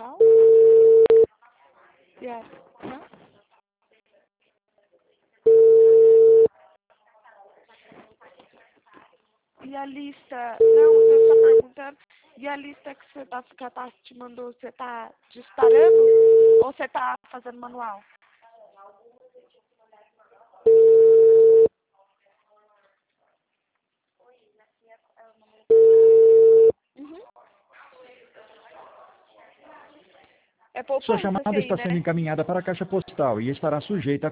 call? Yes. Huh? E a lista, não, eu tô só perguntando, e a lista que a Tati te mandou, você tá disparando ou você tá fazendo manual? Uhum. É Sua poupança, chamada sei, está né? sendo encaminhada para a caixa postal e estará sujeita a